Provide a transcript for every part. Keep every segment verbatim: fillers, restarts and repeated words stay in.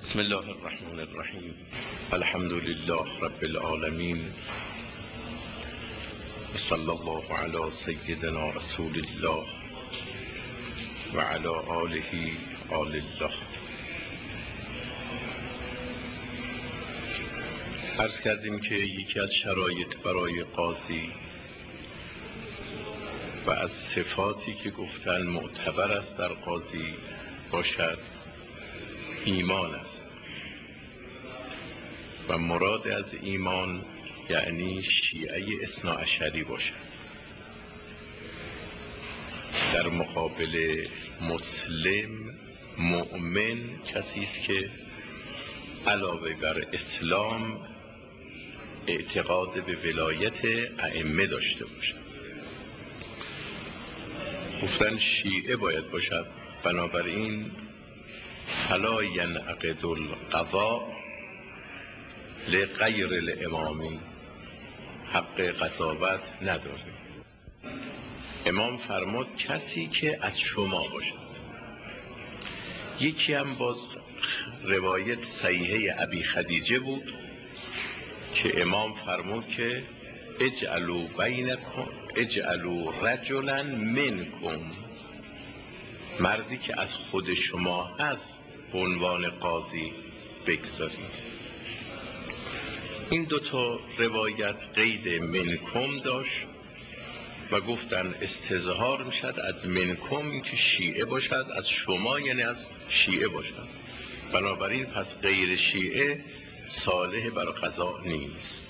بسم الله الرحمن الرحیم. الحمد لله رب العالمین و صلی الله علی سیدنا رسول الله و علی آله آل الله. عرض کردیم که یکی از شرایط برای قاضی و از صفاتی که گفتن معتبر است در قاضی باشد ایمان است و مراد از ایمان یعنی شیعه اثنا عشری باشد. در مقابل مسلم مؤمن کسی است که علاوه بر اسلام اعتقاد به ولایت ائمه داشته باشد. گفتن شیعه باید باشد، بنابراین فلا ینعقد القضاء لغیر الامامی، حق قضاوت نداره. امام فرمود کسی که از شما باشد. یکی هم باز روایت صحیحه ابی خدیجه بود که امام فرمود که اجعلوا بینکم اجعلوا رجلا منکم، مردی که از خود شما هست به عنوان قاضی بگذارید. این دوتا روایت قید منکم داشت و گفتن استظهار میشد از منکم که شیعه باشد، از شما یعنی از شیعه باشد. بنابراین پس غیر شیعه صالح برای قضا نیست.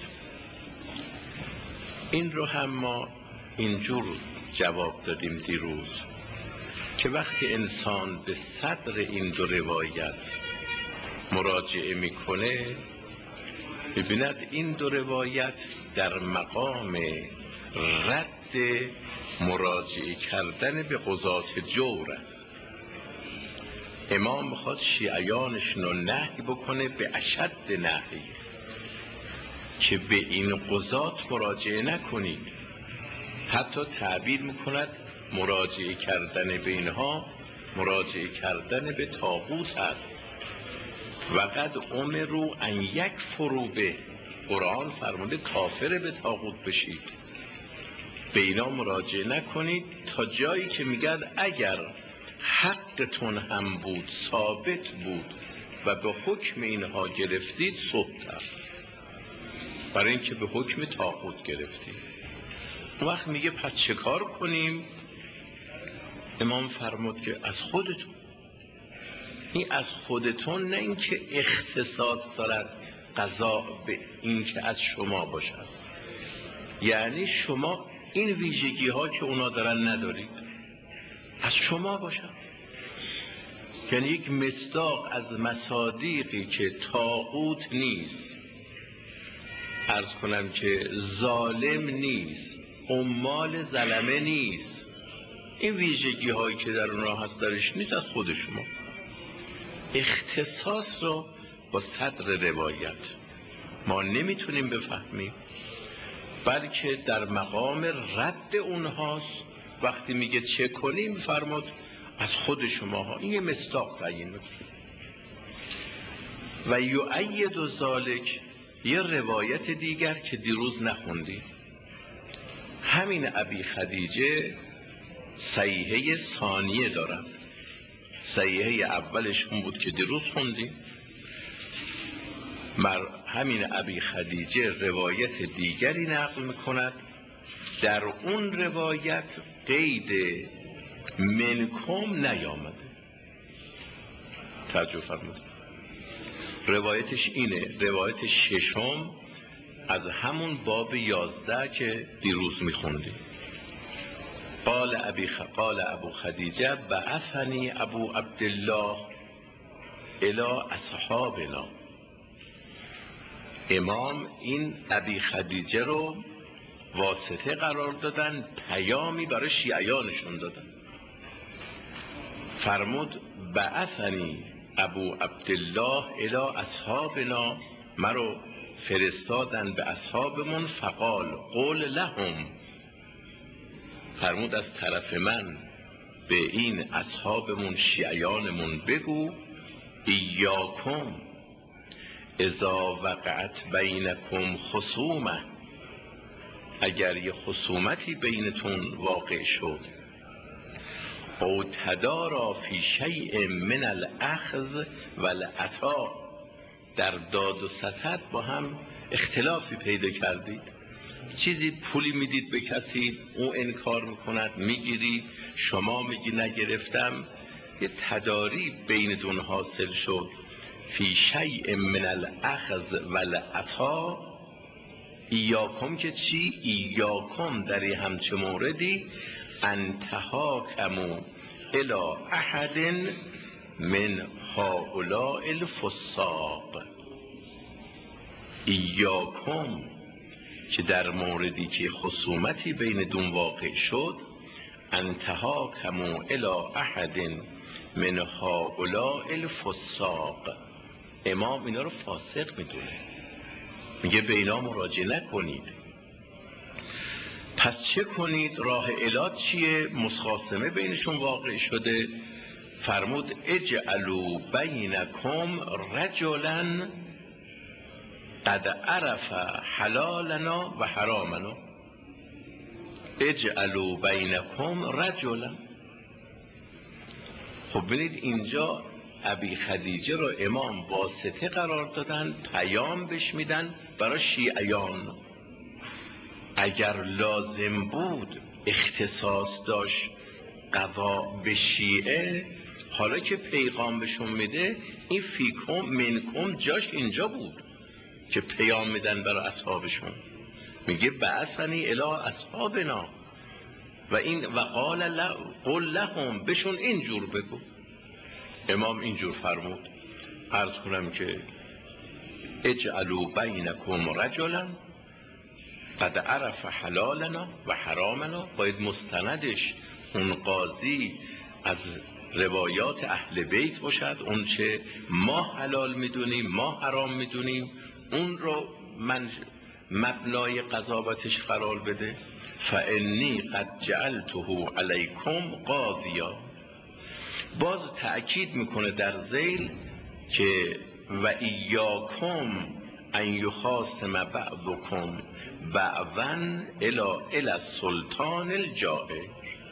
این رو هم ما اینجور جواب دادیم دیروز که وقتی انسان به صدر این دو روایت مراجعه میکنه ببیند این دو روایت در مقام رد مراجعه کردن به قضات جور است. امام میخواد شیعیانشون رو نهی بکنه به اشد نهی که به این قضات مراجعه نکنید. حتی تعبیر میکند مراجعه کردن به اینها مراجعه کردن به طاغوت است. و قد امروا ان یکفروا به، قرآن فرموده کافر به طاغوت بشید، به اینا مراجعه نکنید تا جایی که میگن اگر حقتون هم بود ثابت بود و به حکم اینها گرفتید سقط است، برای اینکه به حکم طاغوت گرفتید. اون وقت میگه پس چه کار کنیم؟ امام فرمود که از خودتون. این از خودتون نه اینکه اختصاص دارد قضا به اینکه از شما باشد، یعنی شما این ویژگی ها که اونا دارن ندارید، از شما باشد. یعنی یک مصداق از مصادیقی که طاغوت نیست، عرض کنم که ظالم نیست، عمال ظلمه نیست، این ویژگی هایی که در اونها هست درش نیست، از خود شما. اختصاص رو با صدر روایت ما نمیتونیم بفهمیم، بلکه در مقام رد اونهاست. وقتی میگه چه کنیم فرمود از خود شما ها. این یه مصداق تعیین میکنه. و یؤید ذالک یه روایت دیگر که دیروز نخوندیم، همین ابی خدیجه صحیحه ثانیه دارن. صحیحه اولش اون بود که دیروز خوندیم. مر همین ابی خدیجه روایت دیگری نقل میکند، در اون روایت قید منکم نیامده. توجه فرمودید. روایتش اینه، روایت ششم از همون باب یازده که دیروز میخوندیم. قال ابی خ... قال ابو خدیجه بعثنی ابو عبدالله الی اصحابنا. امام این ابی خدیجه رو واسطه قرار دادن، پیامی برای شیعیانشون دادن. فرمود بعثنی ابو عبدالله الی اصحابنا، مرو فرستادن به اصحابمون، فقال قول لهم، فرمود از طرف من به این اصحابمون شیعیانمون بگو ایاکم اذا وقعت بینکم خصومه، اگر یه خصومتی بینتون واقع شد، او تدارا فی شیء من الاخذ والعطا، در داد و ستد با هم اختلافی پیدا کردید، چیزی پولی میدید به کسی، او انکار میکند، میگیری، شما میگی نگرفتم، یه تداری بینتون حاصل شد، فی شیء من الاخذ والعطا، ایاکم که چی؟ ایاکم در یه همچه موردی ان تحاکموا الی احد من هؤلاء الفساق، ایاکم که در موردی که خصومتی بینتون واقع شد، ان تحاکموا الی احد من هؤلاء الفساق، امام اینا رو فاسق میدونه، میگه به اینا مراجعه نکنید. پس چه کنید؟ راه علاج چیه؟ مخاصمه بینشون واقع شده، فرمود اجعلوا بینکم رجلا قد عرف حلالنا و حرامنا، اجعلوا بینکم رجلا. خب ببینید اینجا ابی خدیجه رو امام واسطه قرار دادن، پیام بش میدن برای شیعیان. اگر لازم بود اختصاص داشت قضا به شیعه، حالا که پیغام بهشون میده، این فیکم منکم جاش اینجا بود که پیام میدن برای اصحابشون، میگه بعثنی الی اصحابنا و این و قال قل لهم، بهشون اینجور بگو. امام اینجور فرمود. عرض کنم که اجعلوا بینکم رجلا قد عرف حلالنا و حرامنا، باید مستندش اون قاضی از روایات اهل بیت باشد، اون چه ما حلال میدونیم ما حرام میدونیم اون رو من مبنای قضاوتش قرار بده. فانی قد جعلته علیکم قاضیا، باز تأکید میکنه در ذیل که و ایاکم ان یخاصم بعضکم بعضا الی الی السلطان الجائر،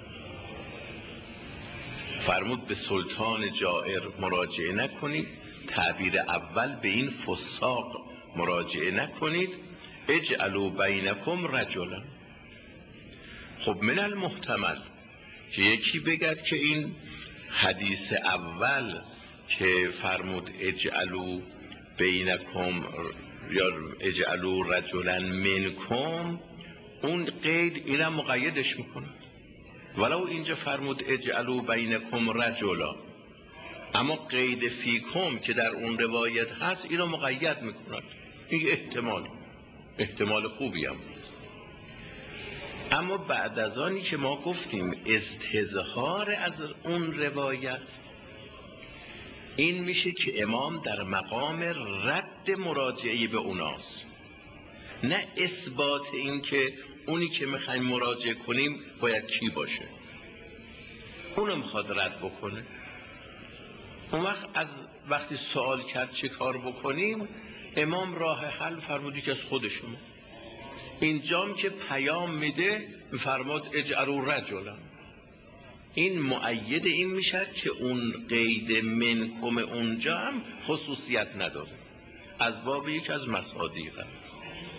فرمود به سلطان جائر مراجعه نکنید، تعبیر اول به این فساق مراجعه نکنید، اجعلوا بینکم رجلا. خب من المحتمل که یکی بگد که این حدیث اول که فرمود اجعلوا بینکم یا اجعلوا رجلا منکم، اون قید اینم مقیدش میکنه، ولو اینجا فرمود اجعلوا بینکم رجلا، اما قید فیکم که در اون روایت هست اینو مقید میکنه. این احتمال احتمال خوبی هم بود. اما بعد از آنی که ما گفتیم استظهار از اون روایت، این میشه که امام در مقام رد مراجعه به اوناست، نه اثبات این که اونی که میخوایم مراجعه کنیم باید چی باشه، اونو میخواد رد بکنه. اون وقت از وقتی سوال کرد چه کار بکنیم، امام راه حل فرمودی که از خودشون، اینجام که پیام میده فرمود اجعلوا رجلا، این مؤید این میشه که اون قید منکم اونجا هم خصوصیت نداره، از باب یک از مصادیق است.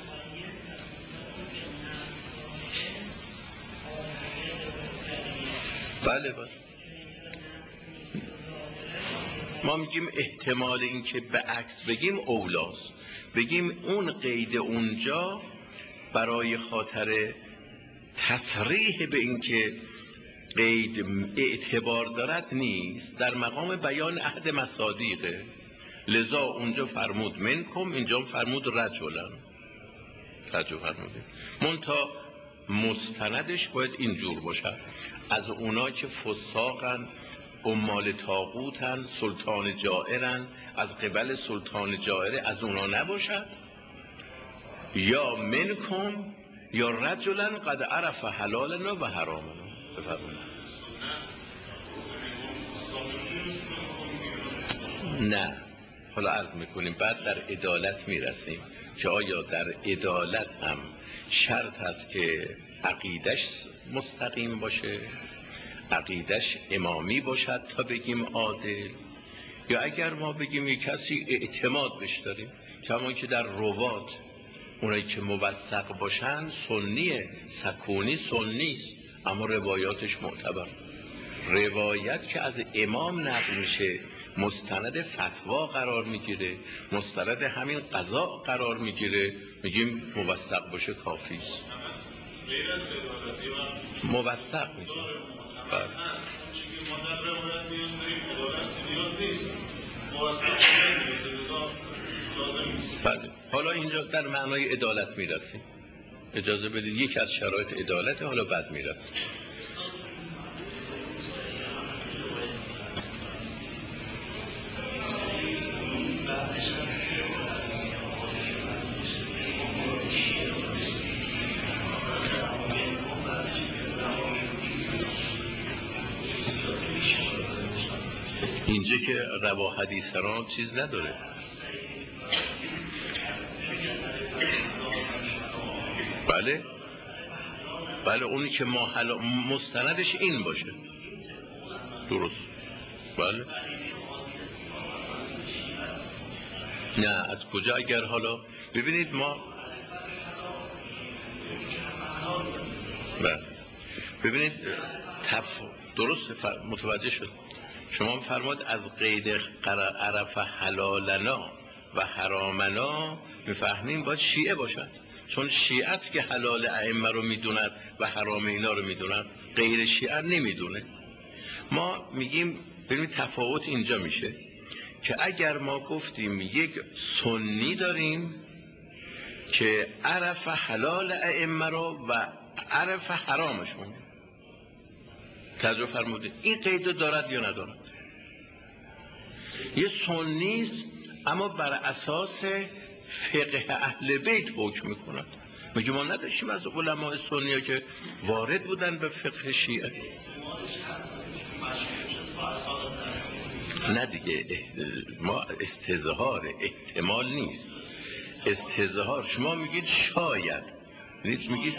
بله بله، ما میگیم احتمال این که به عکس بگیم اولاست، بگیم اون قید اونجا برای خاطر تصریح به این که قید اعتبار دارد نیست، در مقام بیان عهد مصادیقه، لذا اونجا فرمود منکم، اینجا فرمود رجلا، رجل فرموده، منتها مستندش باید اینجور باشد، از اونا که فساقن، عمال طاغوتن، سلطان جائرن، از قبل سلطان جائر از اونا نباشد، یا منکم یا رجلا قد عرف حلالنا و حرامنا. بفرمایید. نه حالا عرض میکنیم بعد در عدالت میرسیم که آیا در عدالت هم شرط هست که عقیدش مستقیم باشه، عقیدش امامی باشد تا بگیم عادل، یا اگر ما بگیم یک کسی اعتماد بش داریم، کما که در روات اونایی که موثق باشن سنیه، سکونی سنی است اما روایاتش معتبر. روایت که از امام نقل میشه مستند فتوا قرار میگیره، مستند همین قضا قرار میگیره، میگیم موثق باشه کافی است. موثق میگیم بله. بله. حالا اینجا در معنای عدالت میرسیم، اجازه بدید یکی از شرایط عدالت، حالا بعد میرسیم. اینجا که روا حدیثران چیز نداره. بله بله اونی که ما حالا مستندش این باشه درست. بله نه از کجا؟ اگر حالا ببینید ما بله ببینید تف... درست متوجه شد. شما فرمود از قید عرف حلالنا و حرامنا میفهمیم باید شیعه باشد، چون شیعه است که حلال ائمه رو میدوند و حرام اینا رو میدوند، غیر شیعه نمیدونه. ما میگیم ببینید تفاوت اینجا میشه که اگر ما گفتیم یک سنی داریم که عرف حلال ائمه رو و عرف حرامشون، توجه فرمودید این قیدو دارد یا ندارد؟ یه سنی است اما بر اساس فقه اهل بیت حکم میکنن. میگه ما نداشتیم از علماء سنی که وارد بودن به فقه شیعه؟ نه دیگه ما استظهار احتمال نیست، استظهار شما میگید شاید، میگید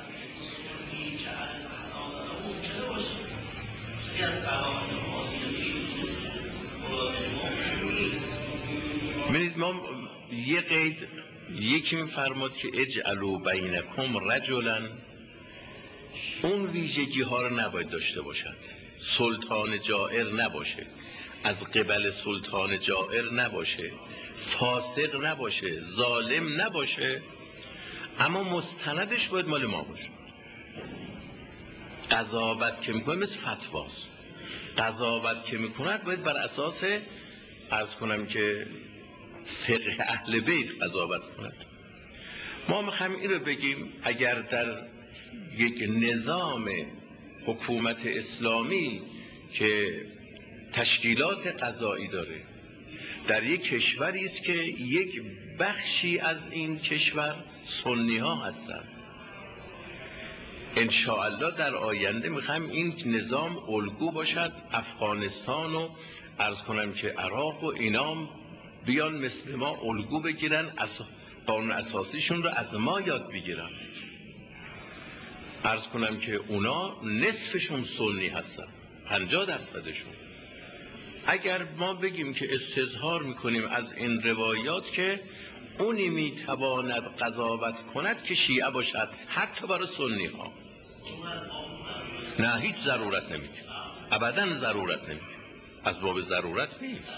ببینید ما یه قید یکی میفرماد که اجعلوا بینکم رجلا، اون ویژگی ها رو نباید داشته باشد، سلطان جائر نباشه، از قبل سلطان جائر نباشه، فاسق نباشه، ظالم نباشه، اما مستندش باید مال ما باشه. قضاوت که میکنه مثل فتواست، قضاوت که میکند باید بر اساس عرض کنم که فقه اهل بیت قضاوت کند. ما میخوایم این رو بگیم اگر در یک نظام حکومت اسلامی که تشکیلات قضایی داره، در یک کشوری است که یک بخشی از این کشور سنی ها هستن، انشاءالله در آینده میخوایم این نظام الگو باشد، افغانستان و عرض کنم که عراق و اینام بیان مثل ما الگو بگیرن، از قانون اساسیشون رو از ما یاد بگیرن. عرض کنم که اونا نصفشون سنی هستن، پنجاه درصدشون. اگر ما بگیم که استظهار میکنیم از این روایات که اونی میتواند قضاوت کند که شیعه باشد حتی برای سنی ها، نه هیچ ضرورت نمیگه، ابدا ضرورت نمیگه، از باب ضرورت نیست.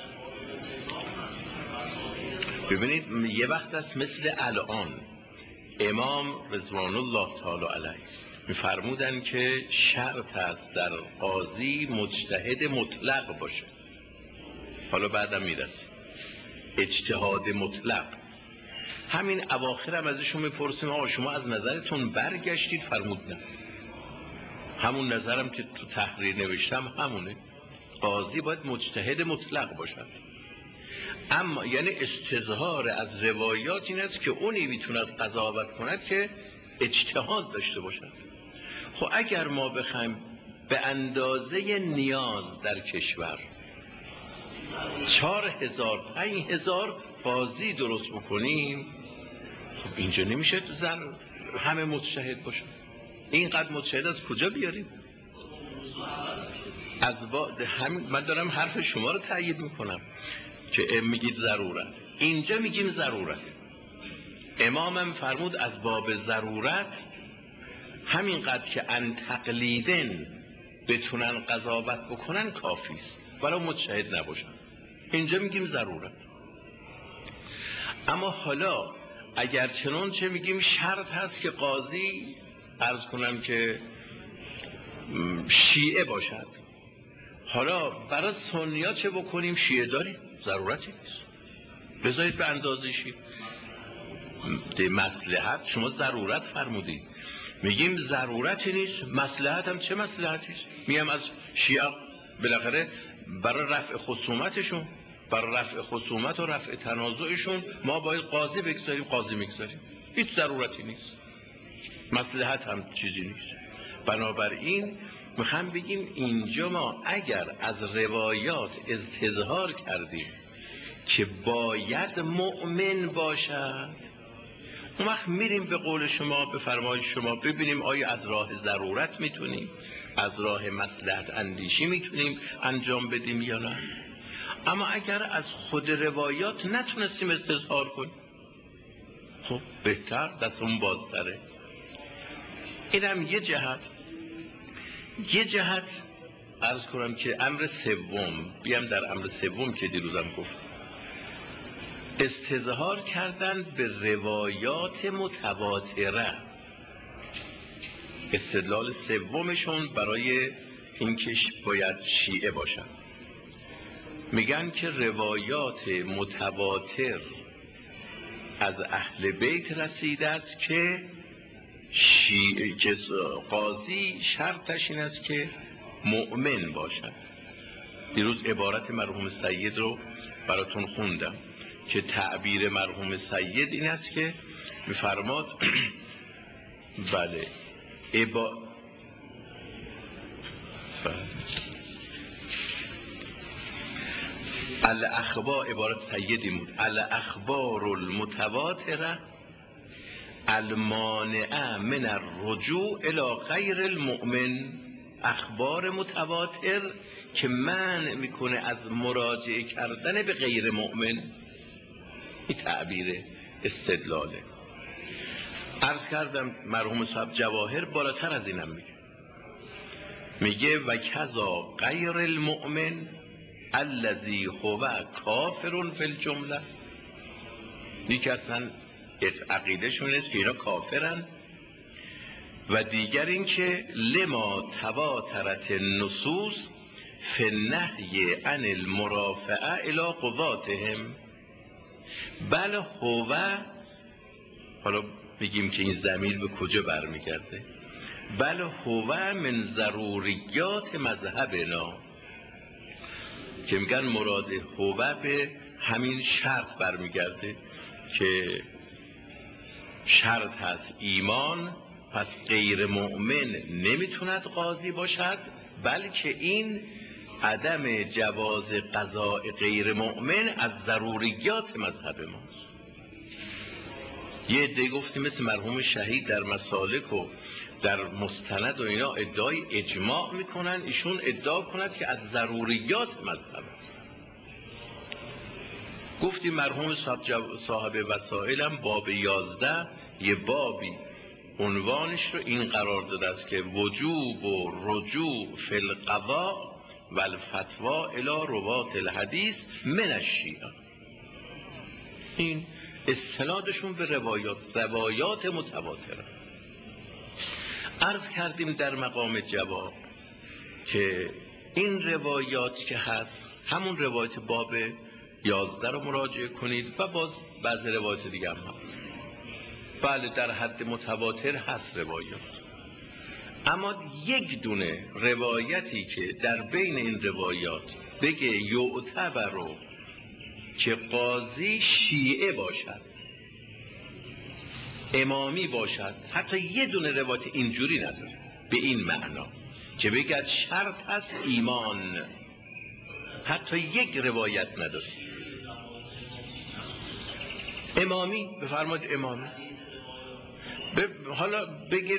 ببینید یه وقت است مثل الان امام رضوان الله تعالی علیه میفرمودن که شرط است در قاضی مجتهد مطلق باشه، حالا بعدم میرسیم اجتهاد مطلق. همین اواخر هم ازشون میپرسیم آقا شما از نظرتون برگشتید؟ فرمود نه، همون نظرم که تو تحریر نوشتم همونه، قاضی باید مجتهد مطلق باشد. اما یعنی استظهار از روایات این است که اونی میتوند قضاوت کند که اجتهاد داشته باشد. خب اگر ما بخوایم به اندازه نیاز در کشور چهار هزار پنج هزار قاضی درست بکنیم، خب اینجا نمیشه تو زن همه مجتهد باشن. اینقدر مجتهد از کجا بیاریم؟ از بعد همین من دارم حرف شما رو تایید میکنم که میگید ضرورت. اینجا میگیم ضرورت. امامم فرمود از باب ضرورت همینقدر که ان تقلیدن بتونن قضاوت بکنن کافیست ولی مجتهد نباشن. اینجا میگیم ضرورت. اما حالا اگر چنانچه میگیم شرط هست که قاضی عرض کنم که شیعه باشد، حالا برای سنیا چه بکنیم؟ شیعه داریم، ضرورتی نیست، بذارید به اندازه شیعه. مصلحت شما ضرورت فرمودید، میگیم ضرورتی نیست، مصلحت هم چه مصلحتی است؟ میگم از شیعه بالاخره برای رفع خصومتشون، برای رفع خصومت و رفع تنازعشون ما باید قاضی بگذاریم، قاضی میگذاریم، هیچ ضرورتی نیست، مصلحت هم چیزی نیست. بنابراین میخوام بگیم اینجا ما اگر از روایات استظهار کردیم که باید مؤمن باشد، اون وقت میریم به قول شما، به فرمایش شما، ببینیم آیا از راه ضرورت میتونیم، از راه مصلحت اندیشی میتونیم انجام بدیم یا نه. اما اگر از خود روایات نتونستیم استظهار کنیم، خب بهتر، دستمون بازتره. اینم یه جهت. یه جهت عرض کنم که امر سوم، بیام در امر سوم که دیروزم گفتم، استظهار کردن به روایات متواتره. استدلال سومشون برای اینکه باید شیعه باشن، میگن که روایات متواتر از اهل بیت رسیده است که شیعه که قاضی شرطش این است که مؤمن باشد. دیروز عبارت مرحوم سید رو براتون خوندم که تعبیر مرحوم سید این است که میفرماد بله عبا بله الاخبار، عبارت سیدی بود، الاخبار المتواتره المانعه من الرجوع الی غیر المؤمن. اخبار متواتر که منع میکنه از مراجعه کردن به غیر مؤمن. این تعبیر استدلاله. عرض کردم مرحوم صاحب جواهر بالاتر از اینم میگه، میگه و کذا غیر المؤمن الذی هو کافر فی الجمله. یکی اصلا عقیدهشون است که اینا کافرن، و دیگر این که لما تواترت النصوص فی النهی عن المرافعه الی قضاتهم بل هو. حالا بگیم که این ضمیر به کجا برمیگرده؟ بل هو من ضروریات مذهبنا، که میگن مراد هو به همین شرط برمیگرده که شرط هست ایمان، پس غیر مؤمن نمیتوند قاضی باشد، بلکه این عدم جواز قضاء غیر مؤمن از ضروریات مذهب ماست. یه عده گفتیم مثل مرحوم شهید در مسالک و در مستند و اینا ادعای اجماع میکنن، ایشون ادعا کند که از ضروریات مذهب است. گفتیم مرحوم صاحب وسائل هم باب یازده یه بابی عنوانش رو این قرار داده است که وجوب و رجوع فی القضاء و الفتوا الی روات الحدیث من الشیعه. این استنادشون به روایات روایات متواتره. عرض کردیم در مقام جواب که این روایات که هست همون روایت باب یازده رو مراجعه کنید و باز بعض روایت دیگه هم هست. بله در حد متواتر هست روایات، اما یک دونه روایتی که در بین این روایات بگه یعتبر که قاضی شیعه باشد، امامی باشد، حتی یه دونه روایت اینجوری نداره به این معنا که بگه شرط هست ایمان. حتی یک روایت نداره. امامی بفرمایید، امامی ب... حالا بگه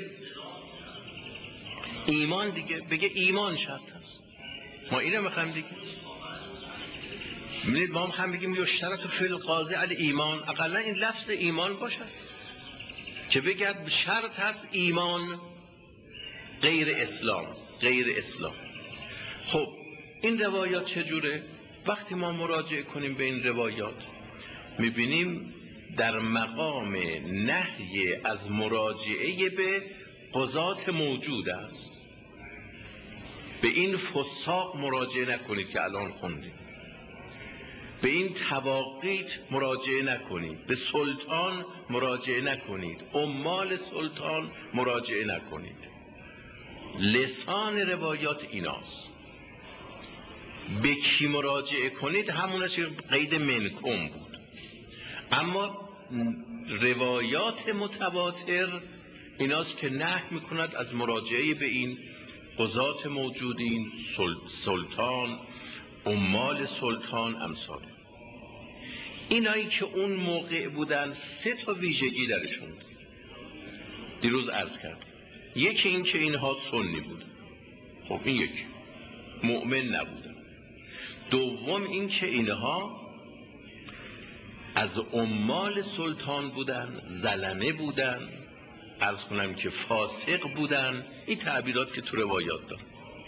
ایمان دیگه، بگه ایمان شرط هست، ما اینو میخوایم دیگه. می‌بینید ما هم بگیم یشترط فی القاضی علی ایمان، اقلا این لفظ ایمان باشد که بگه شرط هست ایمان غیر اسلام، غیر اسلام. خب این روایات چجوره؟ وقتی ما مراجعه کنیم به این روایات میبینیم در مقام نهی از مراجعه به قضات موجود است. به این فساق مراجعه نکنید که الان خوندید، به این تواقیت مراجعه نکنید، به سلطان مراجعه نکنید، عمال سلطان مراجعه نکنید. لسان روایات ایناست. به کی مراجعه کنید همونش قید منکم بود. اما روایات متواتر ایناست که نهی میکند از مراجعه به این قضات موجودین، سلطان، عمال سلطان، امثال اینایی که اون موقع بودن سه تا ویژگی درشون بود. دیروز عرض کرد یکی این که اینها سنی بودن، خب این یکی مؤمن نبودن. دوم این که اینها از عمال سلطان بودن، ظلمه بودن، عرض کنم که فاسق بودن، این تعبیرات که تو روایات دارن.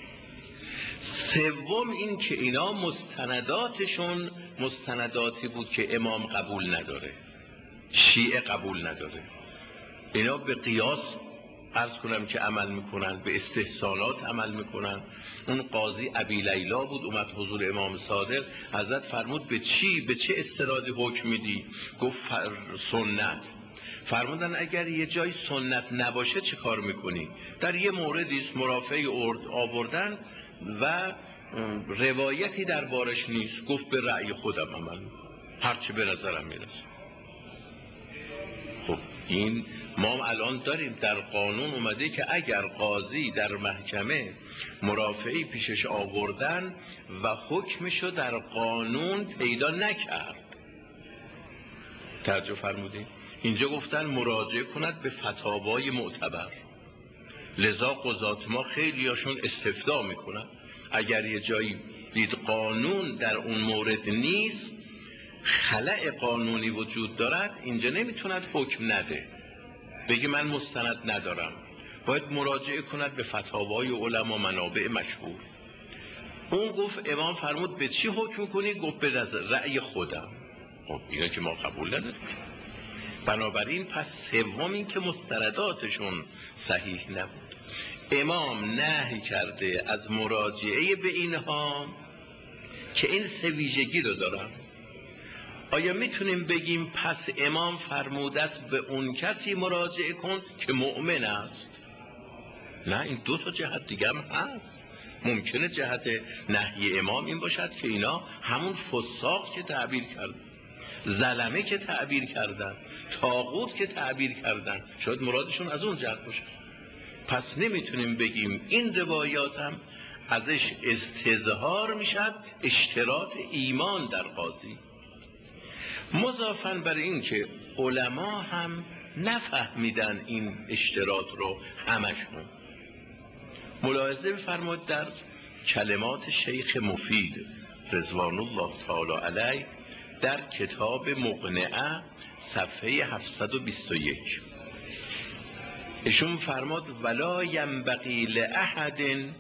سوم این که اینا مستنداتشون مستنداتی بود که امام قبول نداره، شیعه قبول نداره. اینا به قیاس عرض کنم که عمل میکنن، به استحسانات عمل میکنن. اون قاضی ابی لیلا بود، اومد حضور امام صادق، حضرت فرمود به چی، به چه استنادی حکم میدی؟ گفت سنت. فرمودن اگر یه جای سنت نباشه چه کار میکنی؟ در یه موردی مرافعه آوردن و روایتی در بارش نیست، گفت به رأی خودم عمل میکنم، هرچی به نظرم میرسه. خب این ما الان داریم در قانون اومده که اگر قاضی در محکمه مرافعی پیشش آوردن و حکمشو در قانون پیدا نکرد، توجه فرمودین؟ اینجا گفتن مراجعه کند به فتاوای معتبر. لذا قضات ما خیلیاشون استفتاء میکنن، اگر یه جایی دید قانون در اون مورد نیست، خلأ قانونی وجود دارد، اینجا نمیتوند حکم نده، بگی من مستند ندارم، باید مراجعه کند به فتاوای علما، منابع مشهور. اون گفت امام فرمود به چی حکم کنی؟ گفت به رأی خودم. خب اینا که ما قبول نداریم. بنابراین پس سوم این که مستنداتشون صحیح نبود. امام نهی کرده از مراجعه به اینها که این سه ویژگی رو دارن. آیا میتونیم بگیم پس امام فرموده است به اون کسی مراجعه کن که مؤمن است؟ نه، این دو تا جهت دیگه هم هست. ممکنه جهت نهی امام این باشد که اینا همون فساق که تعبیر کرد، ظلمه که تعبیر کردن، طاغوت که تعبیر کردن، شاید مرادشون از اون جهت باشه. پس نمیتونیم بگیم این روایات هم ازش استظهار میشد اشتراط ایمان در قاضی. مضافاً بر این که علما هم نفهمیدن این اشتراط رو همشون. ملاحظه بفرمایید در کلمات شیخ مفید رضوان الله تعالی علیه در کتاب مقنعه صفحه هفتصد و بیست و یک ایشون فرماد ولا ینبغی لأحد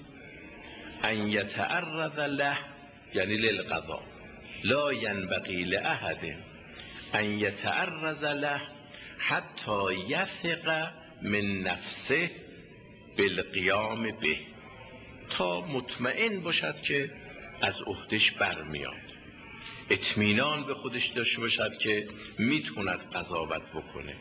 ان یتعرض له، یعنی للقضاء، لا ینبغی لأحد ان یتعرض له حتی یثق من نفسه بالقیام به، تا مطمئن باشد که از عهدش برمیاد، اطمینان به خودش داشته باشد که میتوند قضاوت بکنه.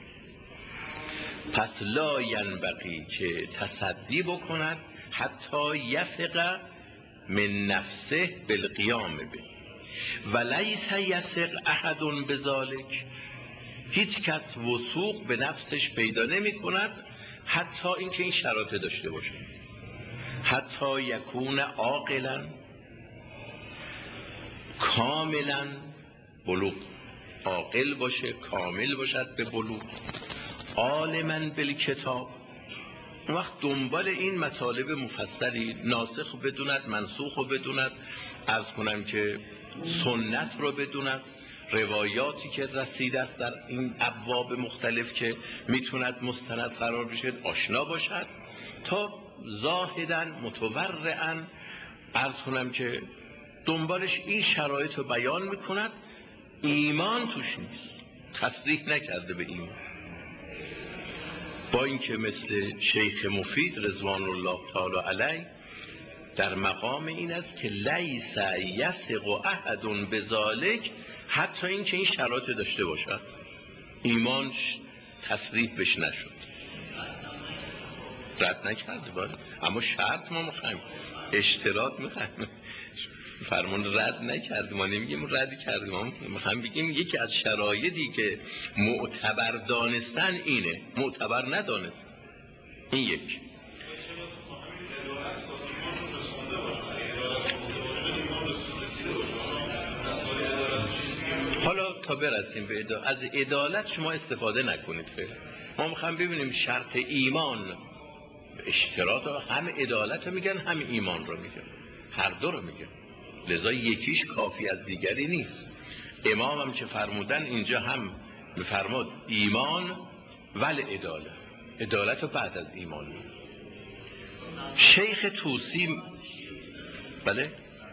پس لا ینبغی که تصدی بکند حتی یثق من نفسه بالقیام به و لیس یثق احد بذلک، هیچ کس وثوق به نفسش پیدا نمی کند حتی اینکه این شرایط داشته باشه. حتی یکون عاقلا، کاملا بلوغ، عاقل باشه، کامل باشد به بلوغ، عالما بالکتاب. اون وقت دنبال این مطالب مفصلی، ناسخ بدوند، منسوخ بدوند، عرض کنم که سنت رو بدوند، روایاتی که رسیده است در این ابواب مختلف که میتوند مستند قرار بشه آشنا باشد، تا زاهداً متورعاً عرض کنم که دنبالش این شرایط رو بیان میکند. ایمان توش نیست، تصریح نکرده به ایمان، با اینکه مثل شیخ مفید رضوان الله تعالی علیه در مقام این است که لیس یثق احد بذلک، حتی این که این شرایط داشته باشد ایمانش تصریح بش نشد، رد نکرده باید. اما شرط ما میخوایم، اشتراط میخوایم، فرمان رد نکردیم، ما نمیگیم رد کردیم، ما میخوایم بگیم یکی از شرایطی که معتبر دانستن اینه، معتبر ندانستن این یک. حالا تا برسیم به عدالت، از عدالت شما استفاده نکنید فعلا. ما میخوایم ببینیم شرط ایمان، اشتراط، هم عدالت رو میگن هم ایمان رو میگن، هر دو رو میگن، لذا یکیش کافی از دیگری نیست. امام هم که فرمودن اینجا هم میفرماد ایمان ولی عدالت، عدالت رو بعد از ایمان میگن. شیخ طوسی بله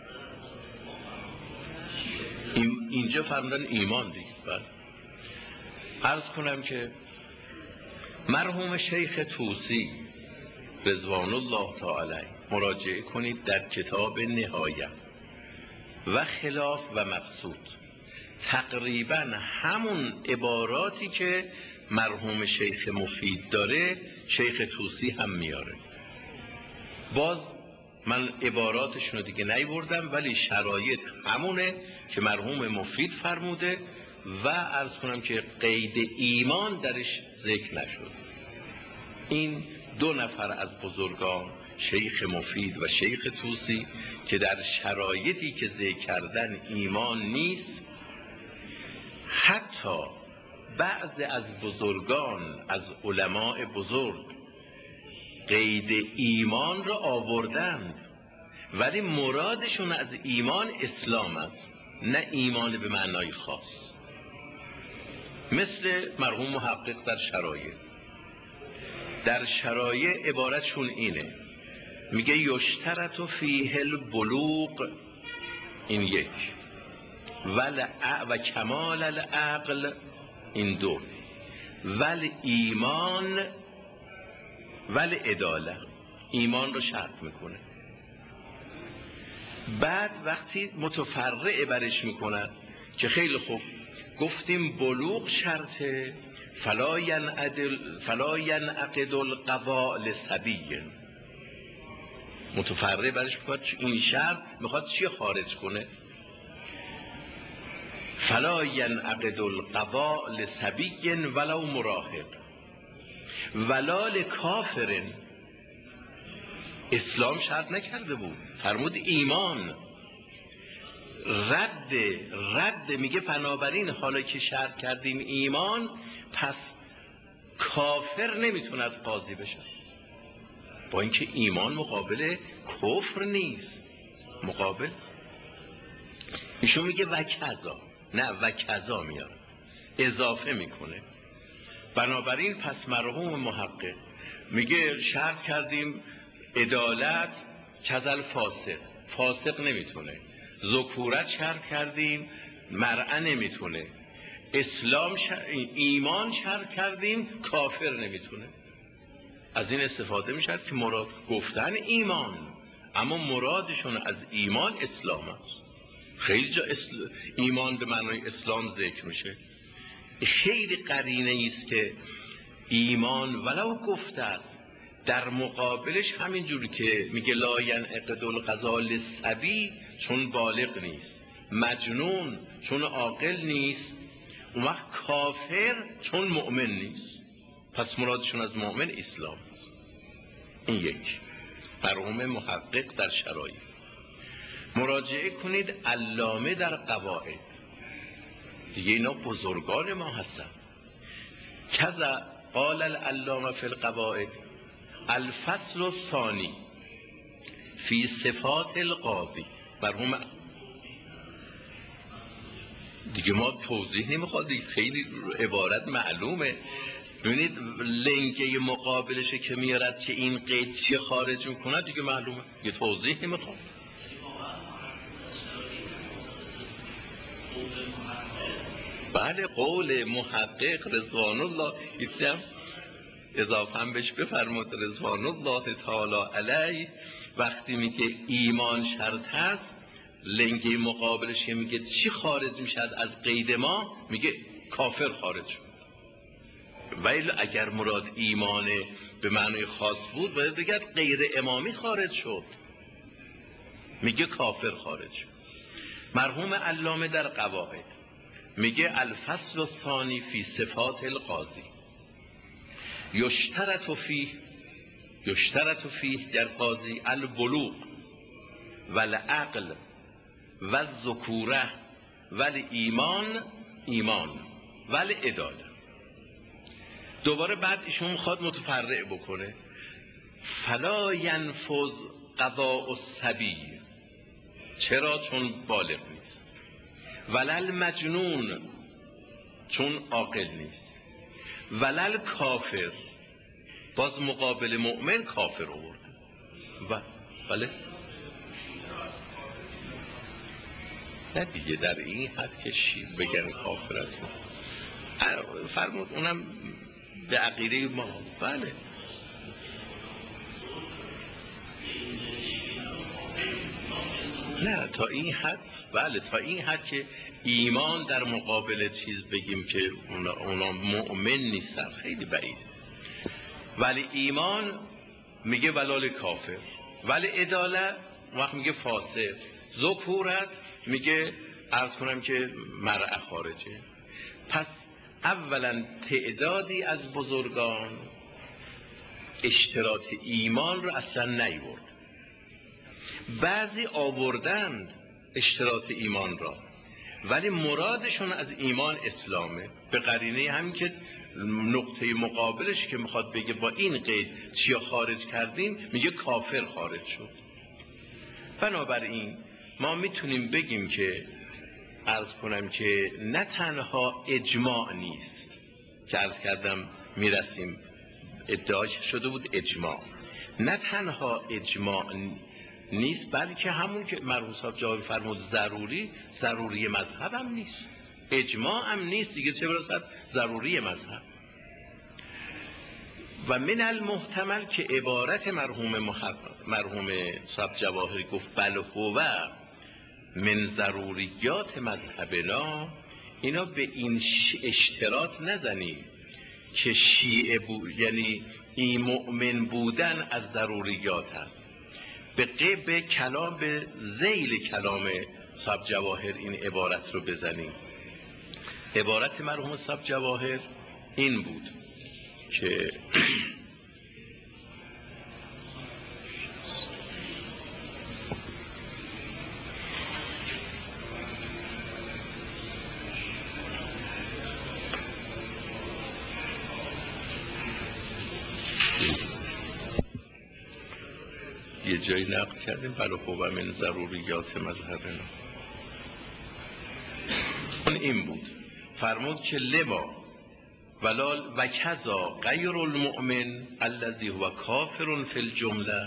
اینجا فرمودن ایمان دیگه. بله عرض کنم که مرحوم شیخ طوسی رضوان الله تعالی مراجعه کنید در کتاب نهایه و خلاف و مقصود، تقریبا همون عباراتی که مرحوم شیخ مفید داره شیخ طوسی هم میاره. باز من عباراتشون رو دیگه نیوردم، ولی شرایط همونه که مرحوم مفید فرموده و عرض کنم که قید ایمان درش ذکر نشد. این دو نفر از بزرگان شیخ مفید و شیخ طوسی که در شرایطی که ذکر کردن ایمان نیست، حتی بعض از بزرگان از علماء بزرگ قید ایمان را آوردند، ولی مرادشون از ایمان اسلام است، نه ایمان به معنای خاص. مثل مرحوم محقق در شرایع، در شرایع عبارتشون اینه، میگه یشترط فیه البلوغ، این یک، ول و کمال العقل، این دو، ول ایمان ول عداله، ایمان رو شرط میکنه. بعد وقتی متفرع برش میکنن که خیلی خوب گفتیم بلوغ شرطه، فلا ینعدل فلا ینعقد القضاء لصبی، متفرع برش میکنه این شرط میخواد چی خارج کنه، فلا ینعقد القضاء لصبی ولو مراهق ولا لکافر. اسلام شرط نکرده بود، فرمود ایمان، رد رد میگه بنابراین حالا که شرط کردیم ایمان، پس کافر نمیتوند قاضی بشه، با اینکه ایمان مقابل کفر نیست، مقابل ایشون میگه وکذا، نه وکذا میاد اضافه میکنه. بنابراین پس مرحوم محقق میگه شرط کردیم عدالت کذل فاسق، فاسق نمیتونه، ذکورت شرط کردیم مرأة نمیتونه، اسلام شر... ایمان شرط کردیم کافر نمیتونه. از این استفاده میشد که مراد گفتن ایمان، اما مرادشون از ایمان اسلام است. خیلی جا اسل... ایمان به معنای اسلام ذکر میشه. خیلی قرینه است که ایمان ولو گفته است، در مقابلش همین جوری که میگه لا ینعقد القضاء للصبی، چون بالغ نیست، مجنون چون عاقل نیست، اون وقت کافر چون مؤمن نیست، پس مرادشون از مؤمن اسلام است. این یک مرحوم محقق در شرایط. مراجعه کنید علامه در قواعد، دیگه اینا بزرگان ما هستن. کذا قال العلامه فی القواعد الفصل الثانی فی صفات القاضی. مرحوم دیگه ما توضیح نمیخواد دیگه، خیلی عبارت معلومه. ببینید لنگه مقابلشه که میارد که این قید چی خارج میکنه دیگه معلومه، یه توضیح نمیخواد. بله قول محقق رضوان الله ایتم اضافه هم بهش بفرمود رضوان الله تعالی علیه، وقتی میگه ایمان شرط هست، لنگه مقابلش میگه چی خارج میشد از قید ما، میگه کافر خارج شد. ولی اگر مراد ایمان به معنی خاص بود باید بگه غیر امامی خارج شد، میگه کافر خارج شد. مرحوم علامه در قواعد میگه الفصل الثانی فی صفات القاضی یشترط فیه یشترط فیه در قاضی البلوغ والعقل والذکوره والایمان ایمان والعداله. دوباره بعد ایشون میخواد متفرع بکنه، فلا ینفذ قضاء الصبی، چرا؟ چون بالغ نیست، ولل مجنون، چون عاقل نیست، ولل کافر، باز مقابل مؤمن کافر آورده. و بله نه دیگه در این حد که چیز بگن کافر است فرمود، اونم به عقیده ما. بله نه تا این حد، بله تا این حد که ایمان در مقابل چیز بگیم که اونا, اونا مؤمن نیستن خیلی بعید. ولی ایمان میگه ولال کافر، ولی عدالت وقت میگه فاسق، ذکورت میگه عرض کنم که مرأة خارجه. پس اولا تعدادی از بزرگان اشتراط ایمان رو اصلا نیورد، بعضی آوردند اشتراط ایمان را ولی مرادشون از ایمان اسلامه، به قرینه همین که نقطه مقابلش که میخواد بگه با این قید چیا خارج کردین، میگه کافر خارج شد. بنابراین ما میتونیم بگیم که عرض کنم که نه تنها اجماع نیست که عرض کردم میرسیم ادعاش شده بود اجماع، نه تنها اجماع نیست بلکه همون که مرحوم صاحب جواب فرمود ضروری، ضروری مذهب هم نیست، اجماع هم نیست دیگه، چه برسد ضروری مذهب. و من المحتمل که عبارت مرحوم محقق مرحوم صاحب جواهری گفت بل هو من ضروریات مذهبنا، اینا به این اشتراط نزنید که شیعه بود یعنی این مؤمن بودن از ضروریات هست، به قبل کلام به ذیل کلام صاحب جواهر این عبارت رو بزنیم. عبارت مرحوم صاحب جواهر این بود که یه جایی نقل کردیم برای خوبه من ضروریات مذهبنا، اون این بود فرمود که لما ولال و کذا غیر المؤمن الذی هو کافر فی الجمله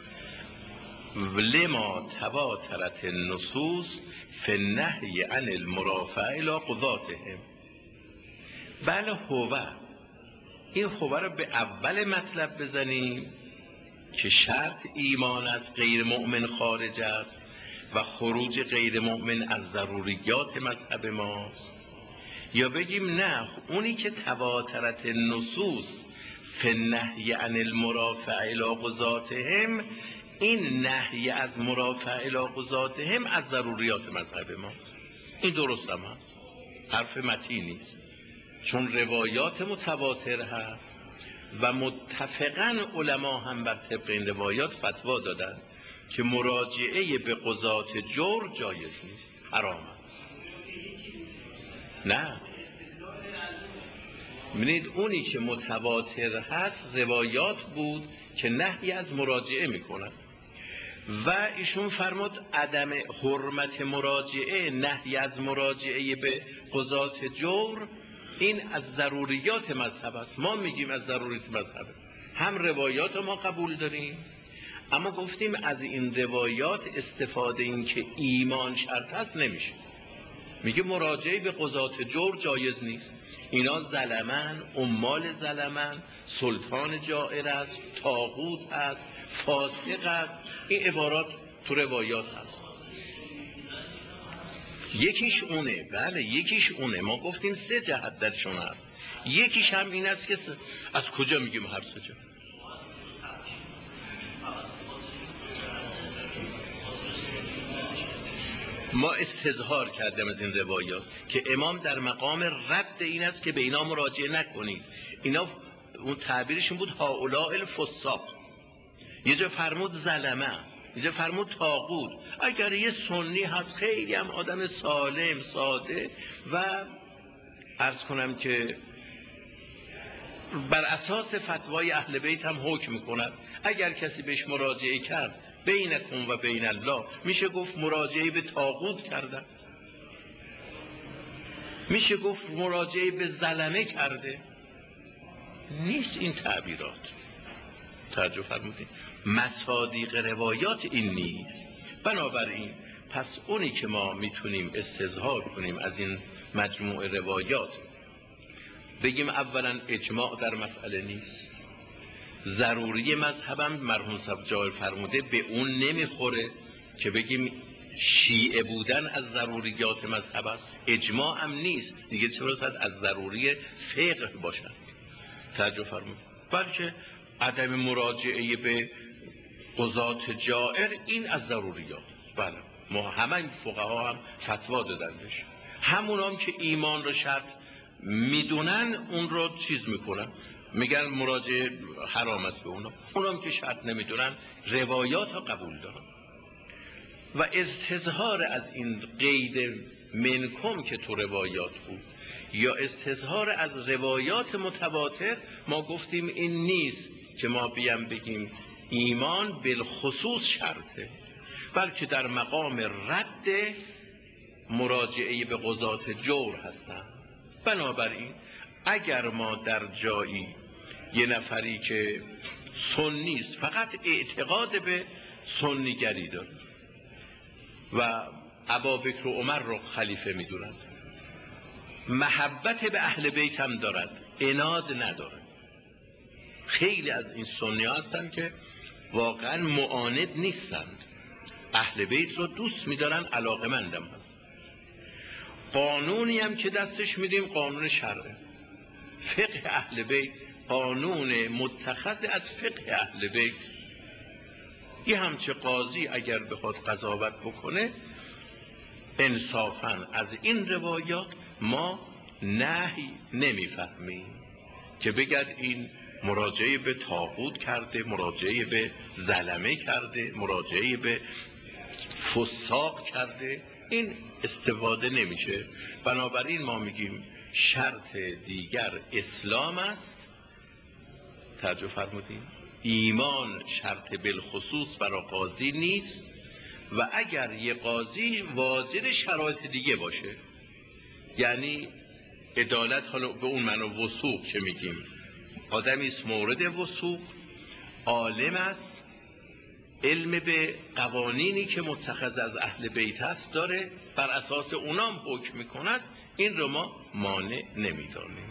لما تواترت النصوص فی النهی عن المرافع الی قضاتهم. بله هو، این هو رو به اول مطلب بزنیم که شرط ایمان از غیر مؤمن خارج است و خروج غیر مؤمن از ضروریات مذهب ماست، یا بگیم نه اونی که تواترت النصوص فی النهی عن المرافع الی قضاتهم، این نهی از مرافع الی قضاتهم از ضروریات مذهب ماست. این درست هم هست، حرف متین نیست، چون روایات متواتر هست و متفقاً علما هم بر طبق این روایات فتوا دادن که مراجعه به قضات جور جایز نیست، حرام است. نه، ببینید اونی که متواتر هست روایات بود که نهی از مراجعه میکنن و ایشون فرمود عدم حرمت مراجعه، نهی از مراجعه به قضات جور، این از ضروریات مذهب است. ما میگیم از ضروریات مذهب، هم روایات ما قبول داریم، اما گفتیم از این روایات استفاده این که ایمان شرط است نمیشه. میگه مراجعه به قضات جور جایز نیست، اینا ظلمن، عمال ظلمن، سلطان جائر است، طاغوت است، فاسق است. این عبارات تو روایات هست. یکیش اونه، بله یکیش اونه. ما گفتیم سه جهت درشون هست، یکیش هم این است که از کجا میگیم هر سه جهت؟ ما استظهار کردیم از این روایات که امام در مقام رد این است که به اینا مراجعه نکنید. اینا اون تعبیرشون بود هؤلاء الفساق، یه جا فرمود ظلمه، یه جا فرمود طاغوت. اگر یه سنی هست خیلی هم آدم سالم ساده و عرض کنم که بر اساس فتوای اهل بیت هم حکم میکند، اگر کسی بهش مراجعه کرد بینکم و بین الله، میشه گفت مراجعه به طاغوت کرده است، میشه گفت مراجعه به ظلمه کرده. نیست این تعبیرات. توجه فرمودید؟ مصادیق روایات این نیست. بنابراین پس اونی که ما میتونیم استظهار کنیم از این مجموع روایات، بگیم اولا اجماع در مسئله نیست، ضروری مذهبم مرحوم صاحب جابر فرموده به اون نمیخوره که بگیم شیعه بودن از ضروریات مذهب است، اجماع هم نیست دیگه، چرا صد از ضروری فقه باشد. توجه فرمود؟ بلکه عدم مراجعه به قضات جائر این از ضروریات. بله ما همه فقها هم فتوا دادن بهش، همون هم که ایمان رو شرط میدونن اون رو چیز میکنن، میگن مراجعه حرام است به اونا، اونم که شرط نمیدونن روایات ها قبول دارن. و استظهار از این قید منکم که تو روایات بود یا استظهار از روایات متواتر، ما گفتیم این نیست که ما بیام بگیم ایمان بالخصوص شرطه، بلکه در مقام رد مراجعه به قضات جور هستن. بنابراین اگر ما در جایی یه نفری که سنی است فقط اعتقاد به سنیگری داره و ابابکر و عمر رو خلیفه میدونند، محبت به اهل بیت هم دارد، عناد نداره. خیلی از این سنی هستن که واقعا معاند نیستند، اهل بیت رو دوست میدارن، علاقمندم هست. قانونی هم که دستش میدیم قانون شرعه، فقه اهل بیت قانون متخذ از فقه اهل بیت. یه همچه قاضی اگر بخواد قضاوت بکنه انصافاً از این روایات ما نهی نمیفهمیم که بگد این مراجعه به طاغوت کرده، مراجعه به ظلمه کرده، مراجعه به فساق کرده، این استفاده نمیشه. بنابراین ما میگیم شرط دیگر اسلام است. توجه فرمودین؟ ایمان شرط بالخصوص برای قاضی نیست و اگر یه قاضی واجد شرایط دیگه باشه، یعنی عدالت، حالا به اون معنی وثوق که میگیم، آدمی است مورد وثوق، عالم است، علم به قوانینی که متخذ از اهل بیت هست داره، بر اساس اونام حکم میکند، این رو ما مانع نمیدانیم.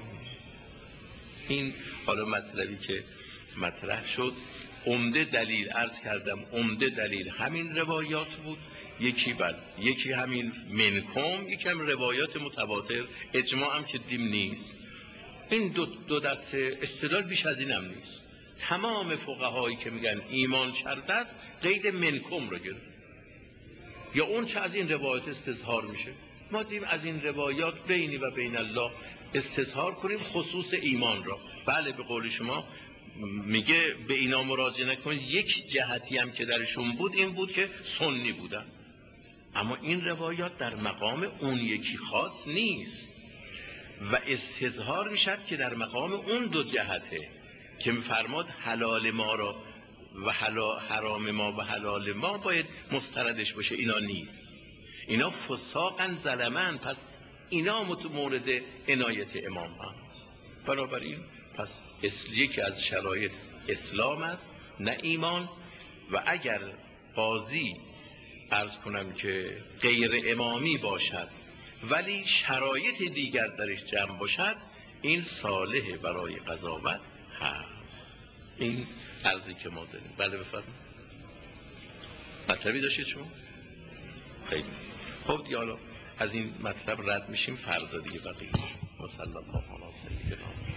این حالا مطلبی که مطرح شد، عمده دلیل عرض کردم، عمده دلیل همین روایات بود، یکی بعد یکی همین منکم، یکی هم روایات متواتر، اجماع هم که دیم نیست. این دو, دو دسته استدلال بیش از این هم نیست. تمام فقهایی که میگن ایمان شرط است قید منکم رو گرفت، یا اون چه از این روایات استظهار میشه. ما دیم از این روایات بینی و بین الله استظهار کنیم خصوص ایمان را. بله به قول شما میگه به اینا مراجعه نکنید. یک جهتی هم که درشون بود این بود که سنی بودن، اما این روایات در مقام اون یکی خاص نیست و استظهار میشد که در مقام اون دو جهته که میفرماد حلال ما را و حرام ما و حلال ما باید مستردش باشه. اینا نیست، اینا فساقن ظلمن، پس اینا مورد عنایت امام هست. بنابراین پس یکی از شرایط اسلام است نه ایمان. و اگر قاضی عرض کنم که غیر امامی باشد ولی شرایط دیگر درش جمع باشد، این صالح برای قضاوت هست. این عرضی که ما داریم. بله بفرمایید. مطلبی داشتید شما؟ خیلی خب دیگه حالا از این مطلب رد میشیم، فردا دیگه بقیه. و صلی الله علی سیدنا